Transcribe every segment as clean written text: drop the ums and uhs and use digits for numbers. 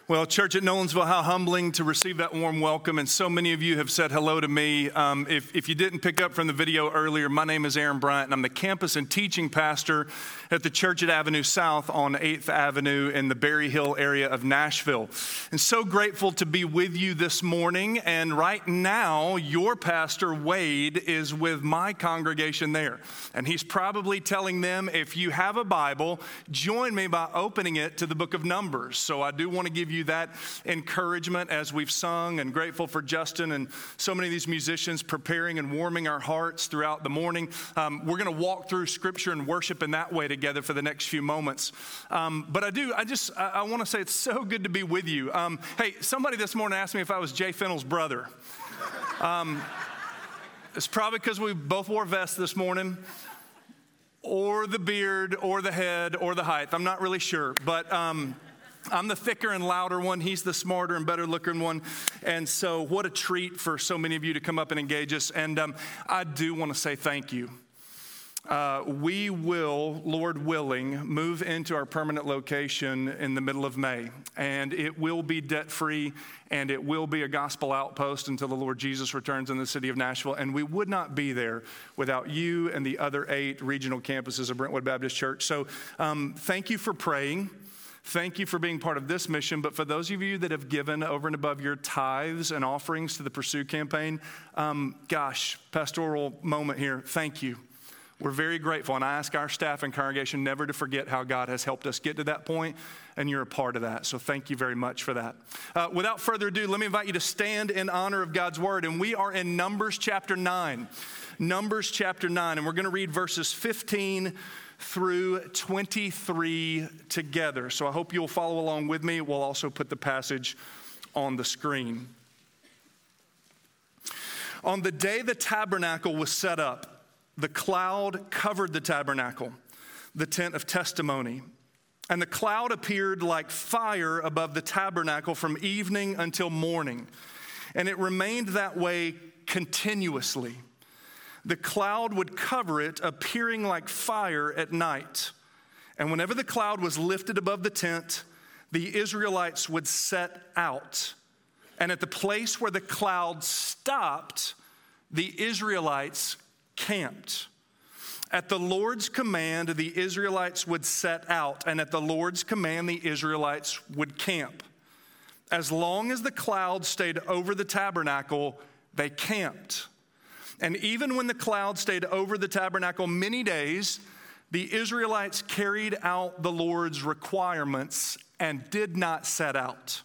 Well, church at Nolensville, how humbling to receive that warm welcome. And so many of you have said hello to me. If you didn't pick up from the video earlier, my name is Aaron Bryant, and I'm the campus and teaching pastor at the church at Avenue South on 8th Avenue in the Berry Hill area of Nashville. And so grateful to be with you this morning. And right now, your pastor, Wade, is with my congregation there. And he's probably telling them, if you have a Bible, join me by opening it to the book of Numbers. So I do want to give you that encouragement as we've sung, and grateful for Justin and so many of these musicians preparing and warming our hearts throughout the morning. We're going to walk through scripture and worship in that way together for the next few moments. But I want to say it's so good to be with you. Hey, somebody this morning asked me if I was Jay Fennell's brother. It's probably because we both wore vests this morning, or the beard, or the head, or the height. I'm not really sure, but I'm the thicker and louder one. He's the smarter and better looking one. And so what a treat for so many of you to come up and engage us. And I do want to say thank you. We will, Lord willing, move into our permanent location in the middle of May. And it will be debt-free, and it will be a gospel outpost until the Lord Jesus returns in the city of Nashville. And we would not be there without you and the other 8 regional campuses of Brentwood Baptist Church. So thank you for praying. Thank you for being part of this mission, but for those of you that have given over and above your tithes and offerings to the Pursue campaign, pastoral moment here, thank you. We're very grateful, and I ask our staff and congregation never to forget how God has helped us get to that point, and you're a part of that, so thank you very much for that. Without further ado, let me invite you to stand in honor of God's word, and we are in Numbers chapter 9. Numbers chapter 9, and we're going to read verses 15 through 23 together. So I hope you'll follow along with me. We'll also put the passage on the screen. On the day the tabernacle was set up, the cloud covered the tabernacle, the tent of testimony. And the cloud appeared like fire above the tabernacle from evening until morning. And it remained that way continuously. The cloud would cover it, appearing like fire at night. And whenever the cloud was lifted above the tent, the Israelites would set out. And at the place where the cloud stopped, the Israelites camped. At the Lord's command, the Israelites would set out. And at the Lord's command, the Israelites would camp. As long as the cloud stayed over the tabernacle, they camped. And even when the cloud stayed over the tabernacle many days, the Israelites carried out the Lord's requirements and did not set out.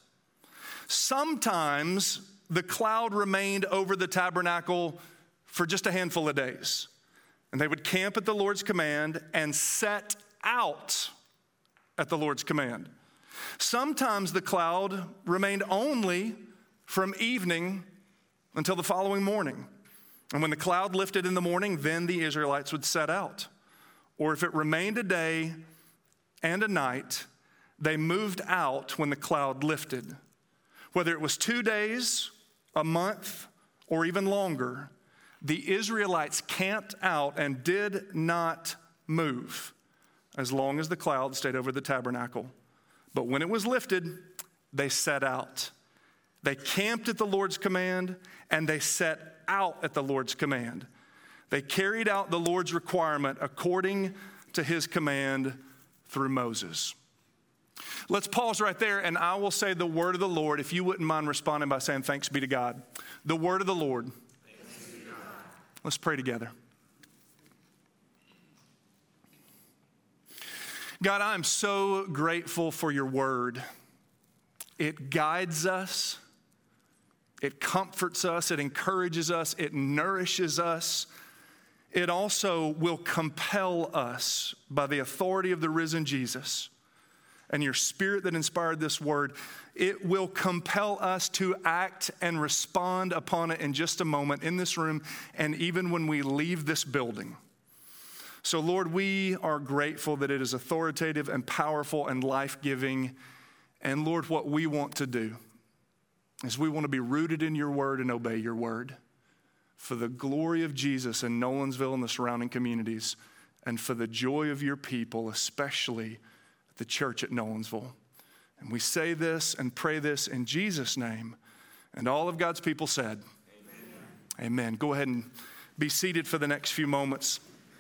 Sometimes the cloud remained over the tabernacle for just a handful of days. And they would camp at the Lord's command and set out at the Lord's command. Sometimes the cloud remained only from evening until the following morning. And when the cloud lifted in the morning, then the Israelites would set out. Or if it remained a day and a night, they moved out when the cloud lifted. Whether it was 2 days, a month, or even longer, the Israelites camped out and did not move as long as the cloud stayed over the tabernacle. But when it was lifted, they set out. They camped at the Lord's command, and they set out at the Lord's command. They carried out the Lord's requirement according to his command through Moses. Let's pause right there, and I will say the word of the Lord, if you wouldn't mind responding by saying thanks be to God. The word of the Lord. Thanks be to God. Let's pray together. God, I am so grateful for your word. It guides us. It comforts us, it encourages us, it nourishes us. It also will compel us by the authority of the risen Jesus and your spirit that inspired this word. It will compel us to act and respond upon it in just a moment in this room and even when we leave this building. So Lord, we are grateful that it is authoritative and powerful and life-giving. And Lord, what we want to do is we want to be rooted in your word and obey your word for the glory of Jesus in Nolensville and the surrounding communities, and for the joy of your people, especially the church at Nolensville. And we say this and pray this in Jesus' name. And all of God's people said, amen. Amen. Go ahead and be seated for the next few moments.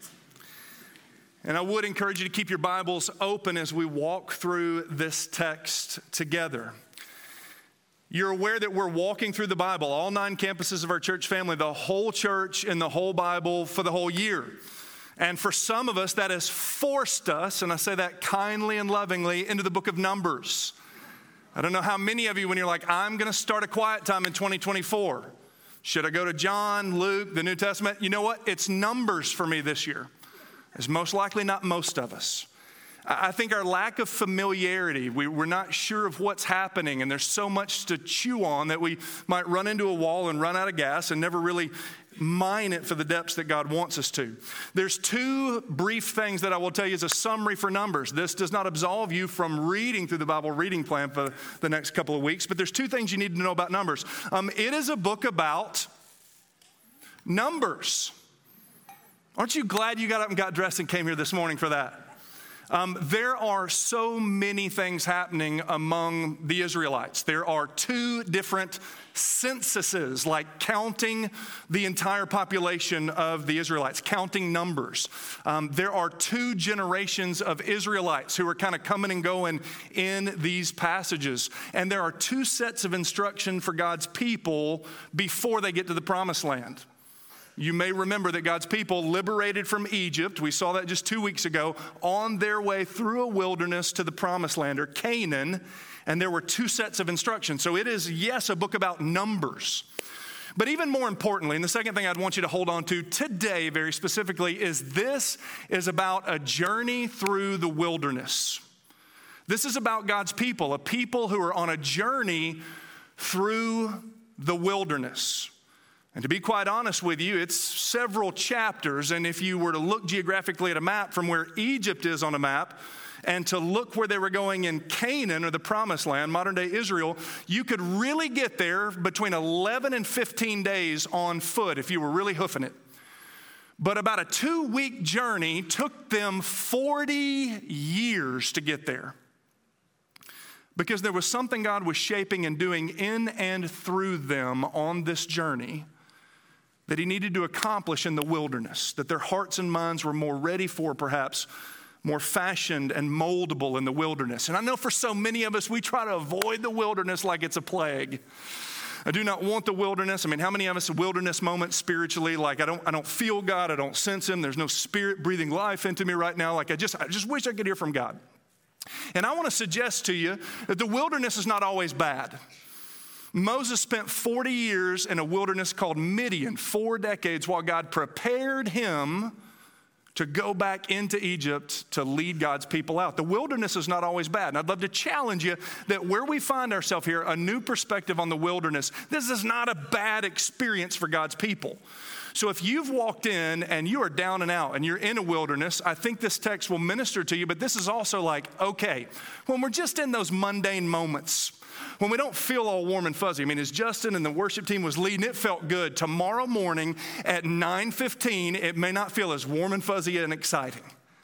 And I would encourage you to keep your Bibles open as we walk through this text together. You're aware that we're walking through the Bible, all 9 campuses of our church family, the whole church in the whole Bible for the whole year. And for some of us, that has forced us, and I say that kindly and lovingly, into the book of Numbers. I don't know how many of you, when you're like, I'm going to start a quiet time in 2024. Should I go to John, Luke, the New Testament? You know what? It's Numbers for me this year. It's most likely not most of us. I think our lack of familiarity, we're not sure of what's happening, and there's so much to chew on that we might run into a wall and run out of gas and never really mine it for the depths that God wants us to. There's 2 brief things that I will tell you as a summary for Numbers. This does not absolve you from reading through the Bible reading plan for the next couple of weeks, but there's 2 things you need to know about Numbers. It is a book about numbers. Aren't you glad you got up and got dressed and came here this morning for that? There are so many things happening among the Israelites. There are 2 different censuses, like counting the entire population of the Israelites, counting numbers. There are 2 generations of Israelites who are kind of coming and going in these passages. And there are 2 sets of instruction for God's people before they get to the promised land. You may remember that God's people liberated from Egypt, we saw that just 2 weeks ago, on their way through a wilderness to the promised land, or Canaan, and there were 2 sets of instructions. So it is, yes, a book about numbers. But even more importantly, and the second thing I'd want you to hold on to today very specifically, is this is about a journey through the wilderness. This is about God's people, a people who are on a journey through the wilderness. And to be quite honest with you, it's several chapters, and if you were to look geographically at a map from where Egypt is on a map, and to look where they were going in Canaan, or the promised land, modern-day Israel, you could really get there between 11 and 15 days on foot if you were really hoofing it. But about a 2-week journey took them 40 years to get there, because there was something God was shaping and doing in and through them on this journey that he needed to accomplish in the wilderness, that their hearts and minds were more ready for, perhaps more fashioned and moldable in the wilderness. And I know for so many of us, we try to avoid the wilderness like it's a plague. I do not want the wilderness. I mean, how many of us have wilderness moments spiritually? Like, I don't feel God, I don't sense him, there's no spirit breathing life into me right now. Like, I just wish I could hear from God. And I want to suggest to you that the wilderness is not always bad. Moses spent 40 years in a wilderness called Midian, 4 decades, while God prepared him to go back into Egypt to lead God's people out. The wilderness is not always bad. And I'd love to challenge you that where we find ourselves here, a new perspective on the wilderness, this is not a bad experience for God's people. So if you've walked in and you are down and out and you're in a wilderness, I think this text will minister to you, but this is also like, okay, when we're just in those mundane moments, when we don't feel all warm and fuzzy. I mean, as Justin and the worship team was leading, it felt good. Tomorrow morning at 9:15, it may not feel as warm and fuzzy and exciting.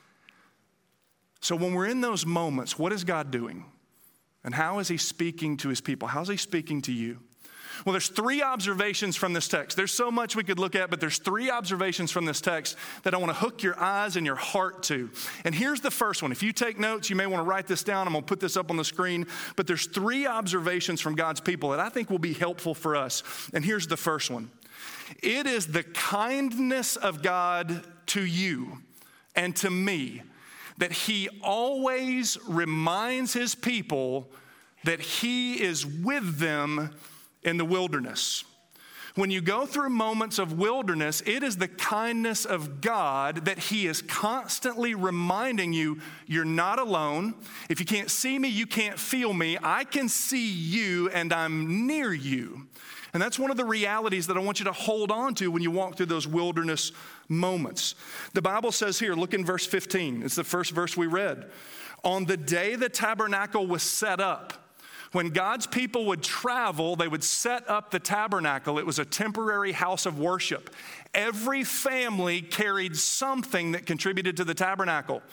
So when we're in those moments, what is God doing? And how is he speaking to his people? How is he speaking to you? Well, there's 3 observations from this text. There's so much we could look at, but there's 3 observations from this text that I want to hook your eyes and your heart to. And here's the first one. If you take notes, you may want to write this down. I'm going to put this up on the screen. But there's 3 observations from God's people that I think will be helpful for us. And here's the first one. It is the kindness of God to you and to me that he always reminds his people that he is with them in the wilderness. When you go through moments of wilderness, it is the kindness of God that he is constantly reminding you, you're not alone. If you can't see me, you can't feel me. I can see you and I'm near you. And that's one of the realities that I want you to hold on to when you walk through those wilderness moments. The Bible says here, look in verse 15. It's the first verse we read. On the day the tabernacle was set up, when God's people would travel, they would set up the tabernacle. It was a temporary house of worship. Every family carried something that contributed to the tabernacle.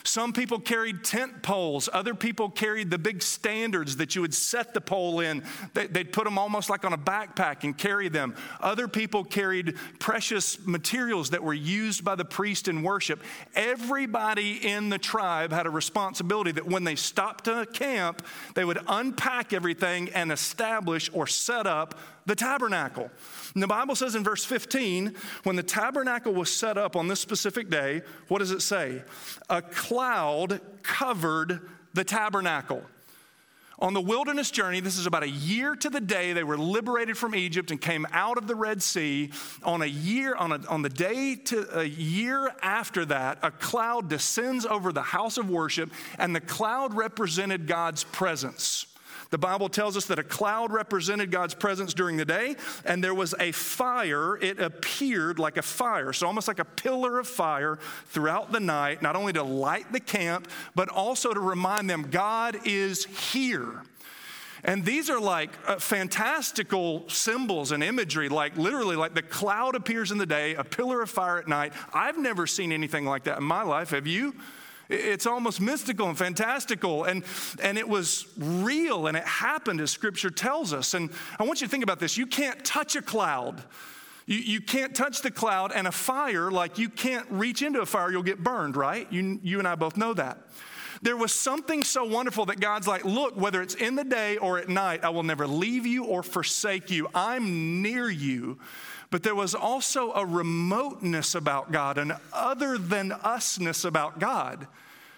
Some people carried tent poles. Other people carried the big standards that you would set the pole in. They'd put them almost like on a backpack and carry them. Other people carried precious materials that were used by the priest in worship. Everybody in the tribe had a responsibility that when they stopped to camp, they would unpack everything and establish or set up the tabernacle. And the Bible says in verse 15, when the tabernacle was set up on this specific day, what does it say? A cloud covered the tabernacle. On the wilderness journey, this is about a year to the day they were liberated from Egypt and came out of the Red Sea. On the day to a year after that, a cloud descends over the house of worship, and the cloud represented God's presence. The Bible tells us that a cloud represented God's presence during the day, and there was a fire. It appeared like a fire, so almost like a pillar of fire throughout the night, not only to light the camp, but also to remind them God is here. And these are like fantastical symbols and imagery, like literally like the cloud appears in the day, a pillar of fire at night. I've never seen anything like that in my life. Have you? It's almost mystical and fantastical, and it was real, and it happened as Scripture tells us. And I want you to think about this. You can't touch a cloud. You can't touch the cloud, and a fire, like you can't reach into a fire, you'll get burned, right? You and I both know that. There was something so wonderful that God's like, look, whether it's in the day or at night, I will never leave you or forsake you. I'm near you. But there was also a remoteness about God, an other than usness about God,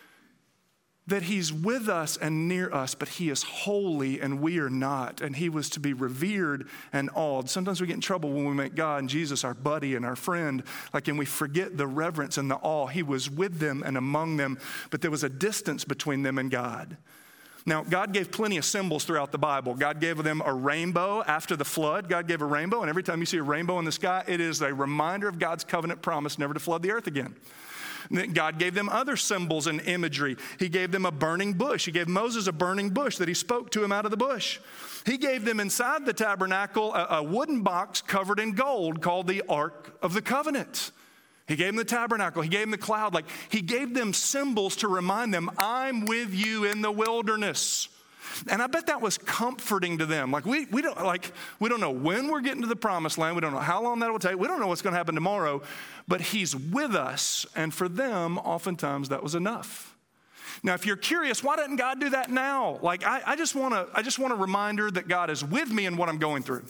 that he's with us and near us, but he is holy and we are not, and he was to be revered and awed. Sometimes we get in trouble when we make God and Jesus our buddy and our friend, and we forget the reverence and the awe. He was with them and among them, but there was a distance between them and God. Now, God gave plenty of symbols throughout the Bible. God gave them a rainbow after the flood. God gave a rainbow, and every time you see a rainbow in the sky, it is a reminder of God's covenant promise never to flood the earth again. God gave them other symbols and imagery. He gave them a burning bush. He gave Moses a burning bush that he spoke to him out of the bush. He gave them inside the tabernacle a wooden box covered in gold called the Ark of the Covenant. He gave them the tabernacle. He gave them the cloud. He gave them symbols to remind them, I'm with you in the wilderness. And I bet that was comforting to them. We don't know when we're getting to the promised land. We don't know how long that will take. We don't know what's going to happen tomorrow. But he's with us. And for them, oftentimes that was enough. Now, if you're curious, why doesn't God do that now? I just want a reminder that God is with me in what I'm going through.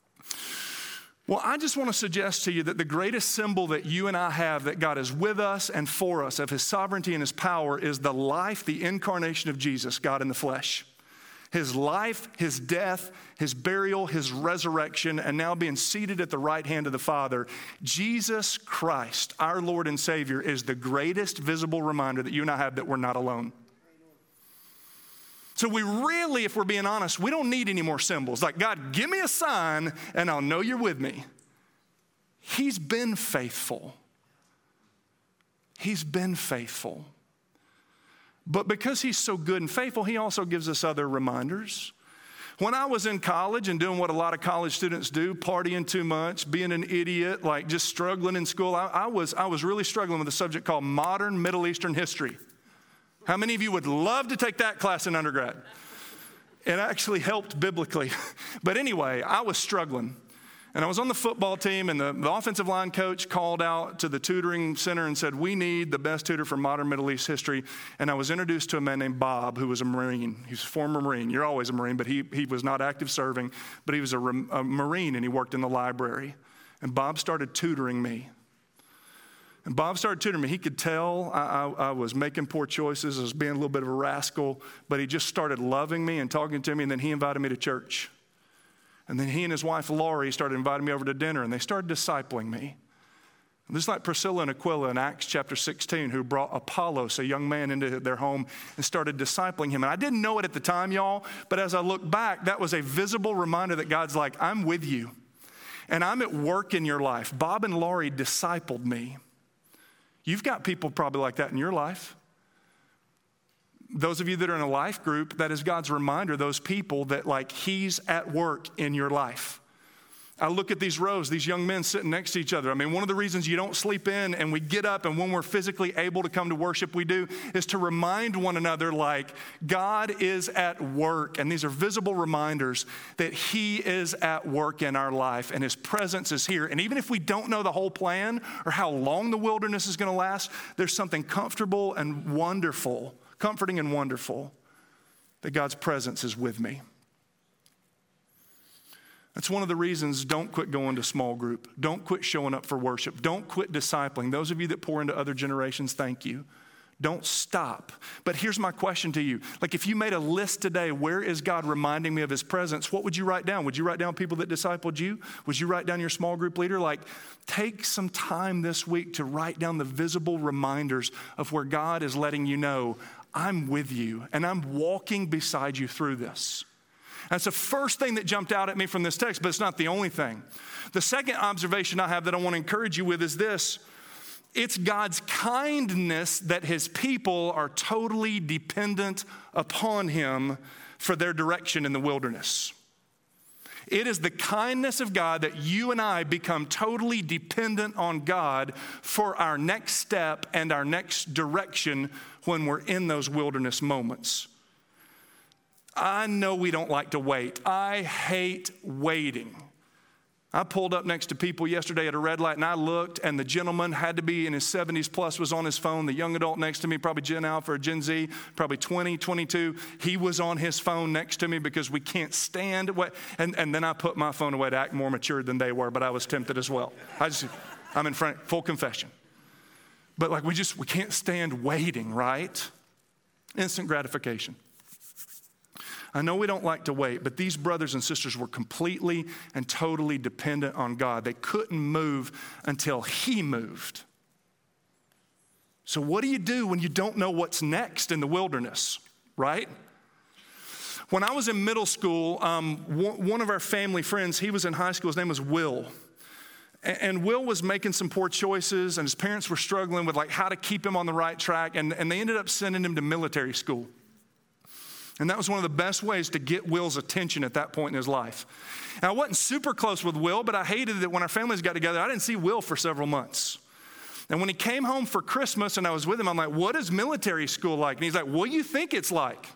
Well, I just want to suggest to you that the greatest symbol that you and I have that God is with us and for us of his sovereignty and his power is the life, the incarnation of Jesus, God in the flesh. His life, his death, his burial, his resurrection, and now being seated at the right hand of the Father. Jesus Christ, our Lord and Savior, is the greatest visible reminder that you and I have that we're not alone. So we really, if we're being honest, we don't need any more symbols. God, give me a sign and I'll know you're with me. He's been faithful. He's been faithful. But because he's so good and faithful, he also gives us other reminders. When I was in college and doing what a lot of college students do, partying too much, being an idiot, just struggling in school, I was really struggling with a subject called modern Middle Eastern history. How many of you would love to take that class in undergrad? It actually helped biblically. But anyway, I was struggling. And I was on the football team, and the offensive line coach called out to the tutoring center and said, we need the best tutor for modern Middle East history. And I was introduced to a man named Bob, who was a Marine. He was a former Marine. You're always a Marine, but he was not active serving. But he was a Marine, and he worked in the library. And Bob started tutoring me. And Bob started tutoring me. He could tell I was making poor choices. I was being a little bit of a rascal. But he just started loving me and talking to me, and then he invited me to church. And then he and his wife, Laurie, started inviting me over to dinner, and they started discipling me. Just like Priscilla and Aquila in Acts chapter 16, who brought Apollos, a young man, into their home and started discipling him. And I didn't know it at the time, y'all, but as I look back, that was a visible reminder that God's like, I'm with you, and I'm at work in your life. Bob and Laurie discipled me. You've got people probably like that in your life. Those of you that are in a life group, that is God's reminder, those people that he's at work in your life. I look at these rows, these young men sitting next to each other. I mean, one of the reasons you don't sleep in and we get up and when we're physically able to come to worship, we do, is to remind one another like God is at work. And these are visible reminders that he is at work in our life and his presence is here. And even if we don't know the whole plan or how long the wilderness is going to last, there's something comfortable and wonderful, comforting and wonderful, that God's presence is with me. That's one of the reasons don't quit going to small group. Don't quit showing up for worship. Don't quit discipling. Those of you that pour into other generations, thank you. Don't stop. But here's my question to you. Like if you made a list today, where is God reminding me of his presence? What would you write down? Would you write down people that discipled you? Would you write down your small group leader? Like take some time this week to write down the visible reminders of where God is letting you know, I'm with you and I'm walking beside you through this. That's the first thing that jumped out at me from this text, but it's not the only thing. The second observation I have that I want to encourage you with is this. It's God's kindness that his people are totally dependent upon him for their direction in the wilderness. It is the kindness of God that you and I become totally dependent on God for our next step and our next direction when we're in those wilderness moments. I know we don't like to wait. I hate waiting. I pulled up next to people yesterday at a red light and I looked and the gentleman had to be in his 70s plus, was on his phone. The young adult next to me, probably Gen Alpha or Gen Z, probably 20, 22. He was on his phone next to me because we can't stand what, and then I put my phone away to act more mature than they were, but I was tempted as well. I'm in front, full confession. But like we can't stand waiting, right? Instant gratification. I know we don't like to wait, but these brothers and sisters were completely and totally dependent on God. They couldn't move until he moved. So what do you do when you don't know what's next in the wilderness, right? When I was in middle school, one of our family friends, he was in high school, his name was Will. And Will was making some poor choices and his parents were struggling with like how to keep him on the right track and they ended up sending him to military school. And that was one of the best ways to get Will's attention at that point in his life. And I wasn't super close with Will, but I hated that when our families got together, I didn't see Will for several months. And when he came home for Christmas and I was with him, I'm like, what is military school like? And he's like, what do you think it's like?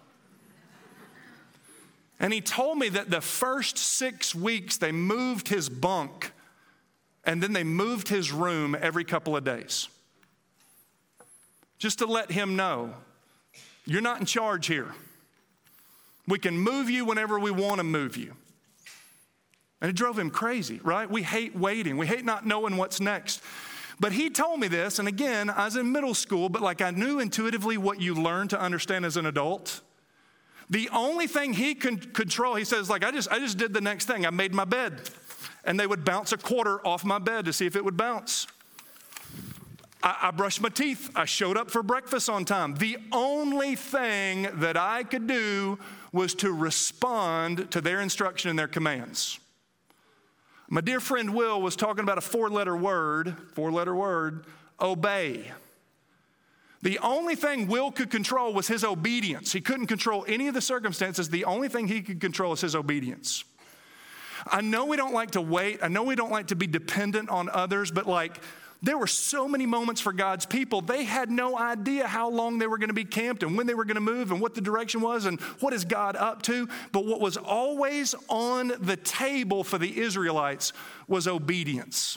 And he told me that the first 6 weeks they moved his bunk and then they moved his room every couple of days. Just to let him know, you're not in charge here. We can move you whenever we want to move you. And it drove him crazy, right? We hate waiting. We hate not knowing what's next. But he told me this, and again, I was in middle school, but like I knew intuitively what you learn to understand as an adult. The only thing he could control, he says, like, I just did the next thing. I made my bed. And they would bounce a quarter off my bed to see if it would bounce. I brushed my teeth. I showed up for breakfast on time. The only thing that I could do was to respond to their instruction and their commands. My dear friend Will was talking about a four-letter word, obey. The only thing Will could control was his obedience. He couldn't control any of the circumstances. The only thing he could control is his obedience. I know we don't like to wait. I know we don't like to be dependent on others, but like there were so many moments for God's people. They had no idea how long they were going to be camped and when they were going to move and what the direction was and what is God up to. But what was always on the table for the Israelites was obedience.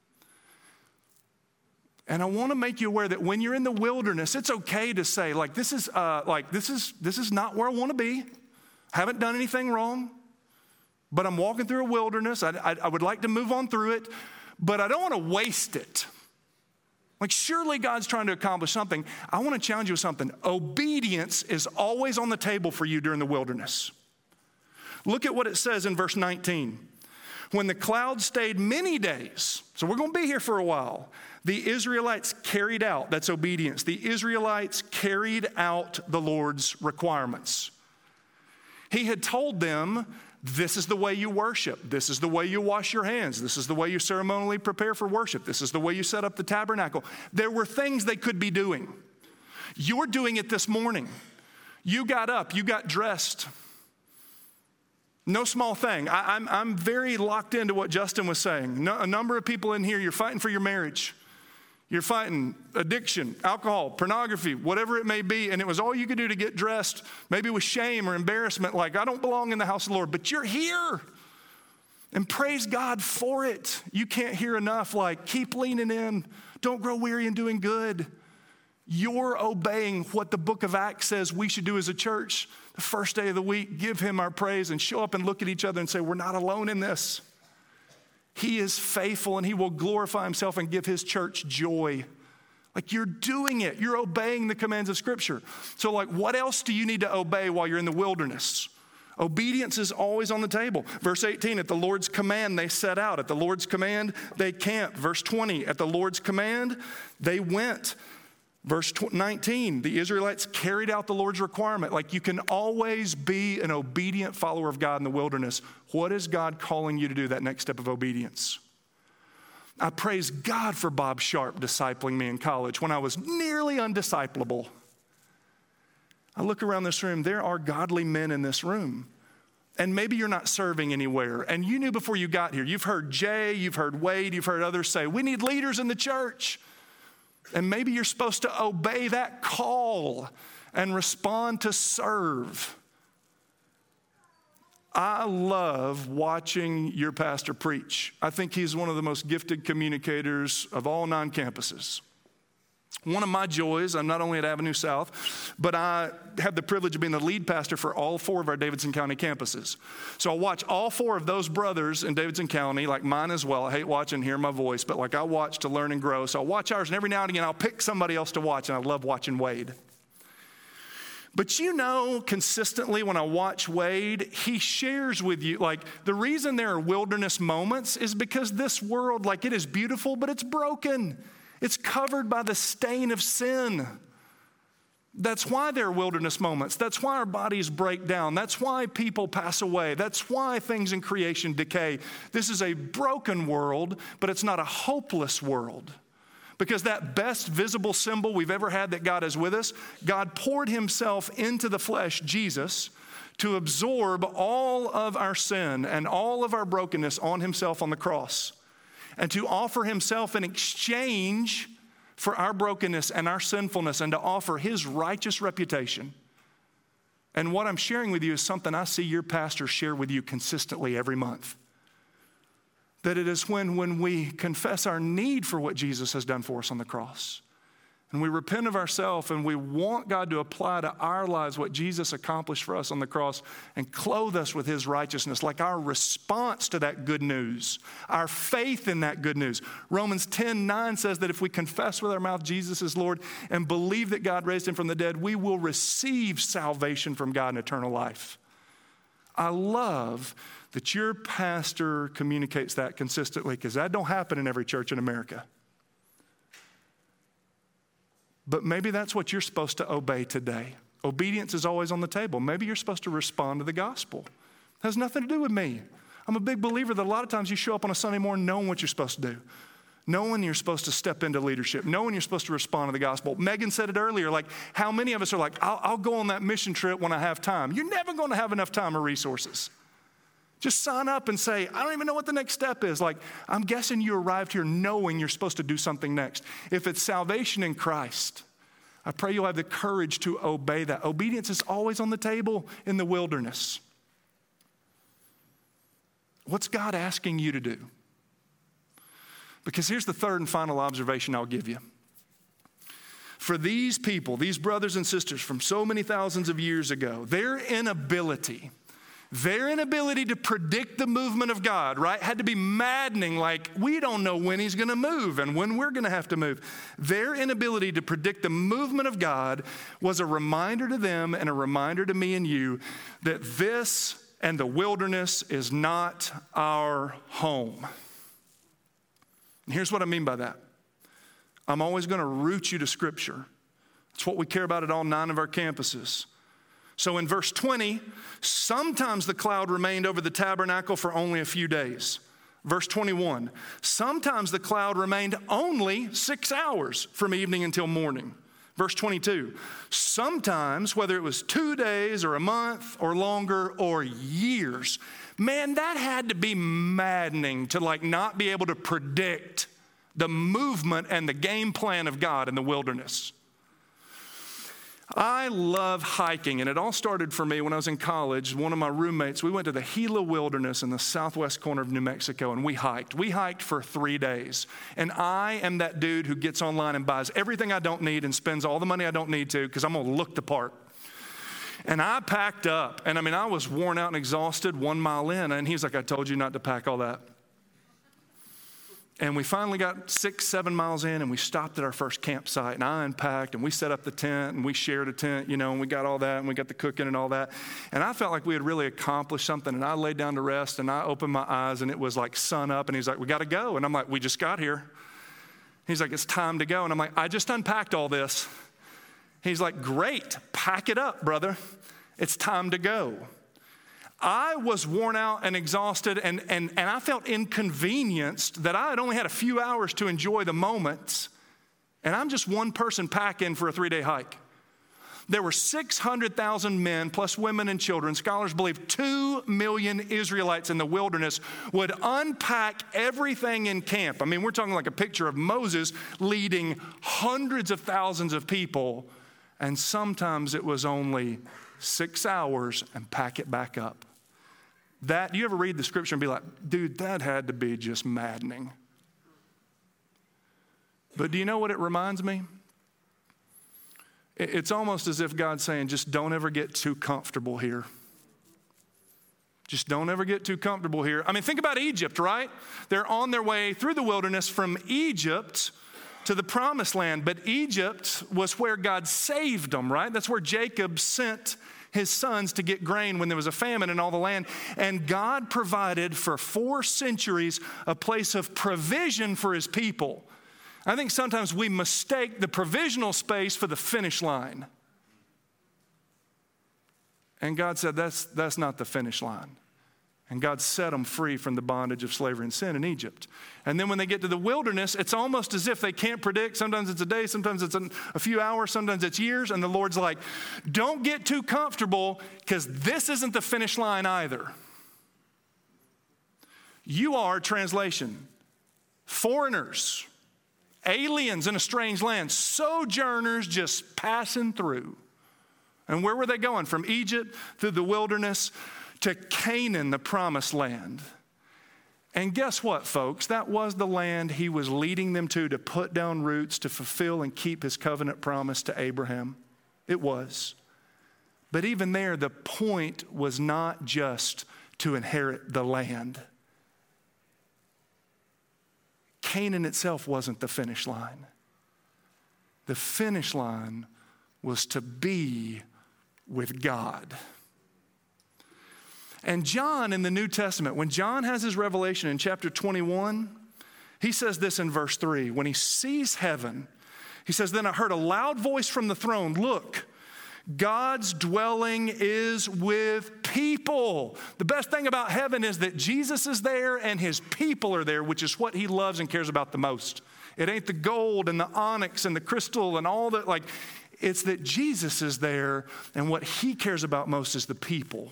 And I want to make you aware that when you're in the wilderness, it's okay to say, like, this is not where I want to be. I haven't done anything wrong, but I'm walking through a wilderness. I would like to move on through it, but I don't want to waste it. Like, surely God's trying to accomplish something. I want to challenge you with something. Obedience is always on the table for you during the wilderness. Look at what it says in verse 19. When the cloud stayed many days, so we're going to be here for a while, the Israelites carried out, that's obedience, the Israelites carried out the Lord's requirements. He had told them, this is the way you worship. This is the way you wash your hands. This is the way you ceremonially prepare for worship. This is the way you set up the tabernacle. There were things they could be doing. You're doing it this morning. You got up, you got dressed. No small thing. I'm very locked into what Justin was saying. A number of people in here, you're fighting for your marriage. You're fighting addiction, alcohol, pornography, whatever it may be, and it was all you could do to get dressed, maybe with shame or embarrassment, like, I don't belong in the house of the Lord, but you're here. And praise God for it. You can't hear enough, like, keep leaning in. Don't grow weary in doing good. You're obeying what the book of Acts says we should do as a church. The first day of the week, give him our praise and show up and look at each other and say, we're not alone in this. He is faithful and he will glorify himself and give his church joy. Like, you're doing it. You're obeying the commands of Scripture. So, like, what else do you need to obey while you're in the wilderness? Obedience is always on the table. Verse 18, at the Lord's command, they set out. At the Lord's command, they camped. Verse 20, at the Lord's command, they went. Verse 19, the Israelites carried out the Lord's requirement. Like, you can always be an obedient follower of God in the wilderness. What is God calling you to do, that next step of obedience? I praise God for Bob Sharp discipling me in college when I was nearly undisciplable. I look around this room, there are godly men in this room. And maybe you're not serving anywhere. And you knew before you got here. You've heard Jay, you've heard Wade, you've heard others say, we need leaders in the church. And maybe you're supposed to obey that call and respond to serve. I love watching your pastor preach. I think he's one of the most gifted communicators of all 9 campuses. One of my joys, I'm not only at Avenue South, but I have the privilege of being the lead pastor for all 4 of our Davidson County campuses. So I watch all 4 of those brothers in Davidson County, like mine as well. I hate watching, hear my voice, but like I watch to learn and grow. So I watch ours, and every now and again I'll pick somebody else to watch, and I love watching Wade. But you know, consistently when I watch Wade, he shares with you, like, the reason there are wilderness moments is because this world, like, it is beautiful, but it's broken. It's covered by the stain of sin. That's why there are wilderness moments. That's why our bodies break down. That's why people pass away. That's why things in creation decay. This is a broken world, but it's not a hopeless world. Because that best visible symbol we've ever had that God is with us, God poured himself into the flesh, Jesus, to absorb all of our sin and all of our brokenness on himself on the cross, and to offer himself in exchange for our brokenness and our sinfulness, and to offer his righteous reputation. And what I'm sharing with you is something I see your pastor share with you consistently every month. That it is when we confess our need for what Jesus has done for us on the cross, and we repent of ourselves, and we want God to apply to our lives what Jesus accomplished for us on the cross and clothe us with his righteousness, like our response to that good news, our faith in that good news. Romans 10:9 says that if we confess with our mouth Jesus is Lord and believe that God raised him from the dead, we will receive salvation from God and eternal life. I love that your pastor communicates that consistently, because that don't happen in every church in America. But maybe that's what you're supposed to obey today. Obedience is always on the table. Maybe you're supposed to respond to the gospel. It has nothing to do with me. I'm a big believer that a lot of times you show up on a Sunday morning knowing what you're supposed to do, knowing you're supposed to step into leadership, knowing you're supposed to respond to the gospel. Megan said it earlier, like, how many of us are like, I'll go on that mission trip when I have time. You're never going to have enough time or resources. Just sign up and say, I don't even know what the next step is. Like, I'm guessing you arrived here knowing you're supposed to do something next. If it's salvation in Christ, I pray you'll have the courage to obey that. Obedience is always on the table in the wilderness. What's God asking you to do? Because here's the third and final observation I'll give you. For these people, these brothers and sisters from so many thousands of years ago, their inability to predict the movement of God, right, had to be maddening. Like, we don't know when he's going to move and when we're going to have to move. Their inability to predict the movement of God was a reminder to them and a reminder to me and you that this and the wilderness is not our home. And here's what I mean by that. I'm always going to root you to Scripture. It's what we care about at all 9 of our campuses. So in verse 20, sometimes the cloud remained over the tabernacle for only a few days. Verse 21, sometimes the cloud remained only 6 hours from evening until morning. Verse 22, sometimes, whether it was 2 days or a month or longer or years, man, that had to be maddening to not be able to predict the movement and the game plan of God in the wilderness. I love hiking, and it all started for me when I was in college. One of my roommates, we went to the Gila Wilderness in the southwest corner of New Mexico, and we hiked. We hiked for 3 days, and I am that dude who gets online and buys everything I don't need and spends all the money I don't need to because I'm going to look the part. And I packed up, and I was worn out and exhausted 1 mile in, and he's like, I told you not to pack all that. And we finally got 6-7 miles in, and we stopped at our first campsite, and I unpacked, and we set up the tent, and we shared a tent, and we got all that, and we got the cooking and all that. And I felt like we had really accomplished something, and I laid down to rest, and I opened my eyes, and it was like sun up, and he's like, we got to go. And I'm like, we just got here. He's like, it's time to go. And I'm like, I just unpacked all this. He's like, great, pack it up, brother. It's time to go. I was worn out and exhausted, and I felt inconvenienced that I had only had a few hours to enjoy the moments, and I'm just one person packing for a 3-day hike. There were 600,000 men plus women and children. Scholars believe 2 million Israelites in the wilderness would unpack everything in camp. We're talking like a picture of Moses leading hundreds of thousands of people, and sometimes it was only 6 hours and pack it back up. You ever read the scripture and be like, dude, that had to be just maddening. But do you know what it reminds me? It's almost as if God's saying, just don't ever get too comfortable here. Just don't ever get too comfortable here. Think about Egypt, right? They're on their way through the wilderness from Egypt to the promised land. But Egypt was where God saved them, right? That's where Jacob sent his sons to get grain when there was a famine in all the land. And God provided for 4 centuries a place of provision for his people. I think sometimes we mistake the provisional space for the finish line. And God said, that's not the finish line. And God set them free from the bondage of slavery and sin in Egypt. And then when they get to the wilderness, it's almost as if they can't predict. Sometimes it's a day, sometimes it's a few hours, sometimes it's years. And the Lord's like, don't get too comfortable because this isn't the finish line either. You are, translation, foreigners, aliens in a strange land, sojourners just passing through. And where were they going? From Egypt through the wilderness to Canaan, the promised land. And guess what, folks? That was the land he was leading them to put down roots, to fulfill and keep his covenant promise to Abraham. It was. But even there, the point was not just to inherit the land. Canaan itself wasn't the finish line. The finish line was to be with God. And John in the New Testament, when John has his revelation in chapter 21, he says this in verse 3. When he sees heaven, he says, then I heard a loud voice from the throne. Look, God's dwelling is with people. The best thing about heaven is that Jesus is there and his people are there, which is what he loves and cares about the most. It ain't the gold and the onyx and the crystal and all that. It's that Jesus is there, and what he cares about most is the people.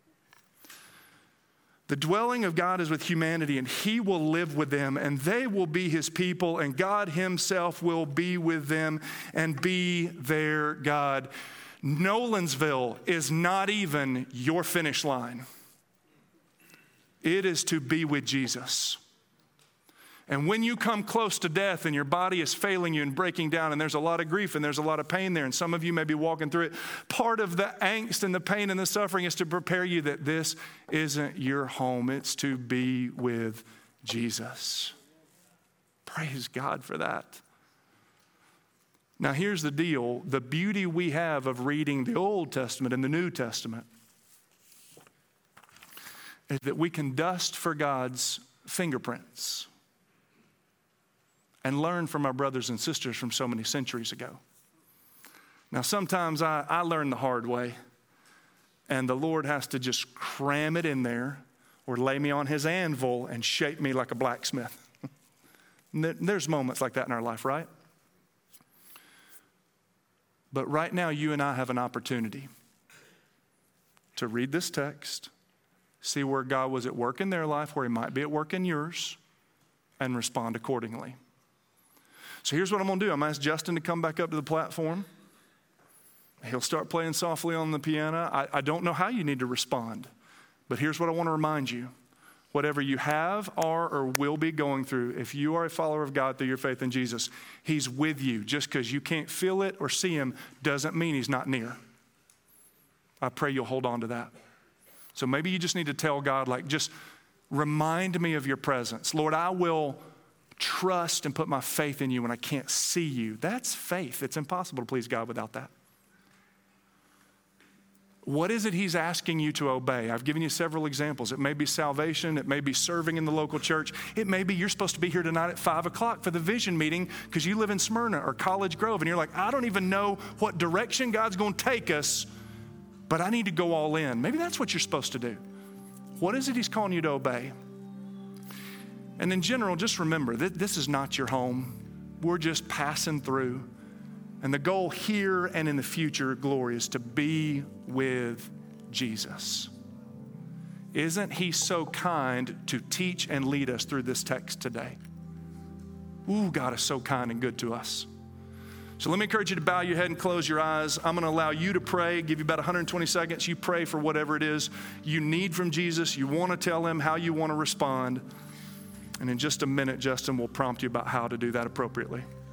The dwelling of God is with humanity, and he will live with them, and they will be his people, and God himself will be with them and be their God. Nolensville is not even your finish line. It is to be with Jesus. And when you come close to death and your body is failing you and breaking down, and there's a lot of grief and there's a lot of pain there, and some of you may be walking through it, part of the angst and the pain and the suffering is to prepare you that this isn't your home. It's to be with Jesus. Praise God for that. Now here's the deal. The beauty we have of reading the Old Testament and the New Testament is that we can dust for God's fingerprints and learn from our brothers and sisters from so many centuries ago. Now, sometimes I learn the hard way, and the Lord has to just cram it in there or lay me on his anvil and shape me like a blacksmith. There's moments like that in our life, right? But right now, you and I have an opportunity to read this text, see where God was at work in their life, where he might be at work in yours, and respond accordingly. So here's what I'm going to do. I'm going to ask Justin to come back up to the platform. He'll start playing softly on the piano. I don't know how you need to respond, but here's what I want to remind you. Whatever you have, are, or will be going through, if you are a follower of God through your faith in Jesus, he's with you. Just because you can't feel it or see him doesn't mean he's not near. I pray you'll hold on to that. So maybe you just need to tell God, like, just remind me of your presence. Lord, I will trust and put my faith in you when I can't see you. That's faith. It's impossible to please God without that. What is it he's asking you to obey? I've given you several examples. It may be salvation. It may be serving in the local church. It may be you're supposed to be here tonight at 5 o'clock for the vision meeting because you live in Smyrna or College Grove and you're like, I don't even know what direction God's going to take us, but I need to go all in. Maybe that's what you're supposed to do. What is it he's calling you to obey? And in general, just remember that this is not your home. We're just passing through. And the goal here and in the future, glory, is to be with Jesus. Isn't he so kind to teach and lead us through this text today? Ooh, God is so kind and good to us. So let me encourage you to bow your head and close your eyes. I'm going to allow you to pray, give you about 120 seconds. You pray for whatever it is you need from Jesus. You want to tell him how you want to respond. And in just a minute, Justin will prompt you about how to do that appropriately.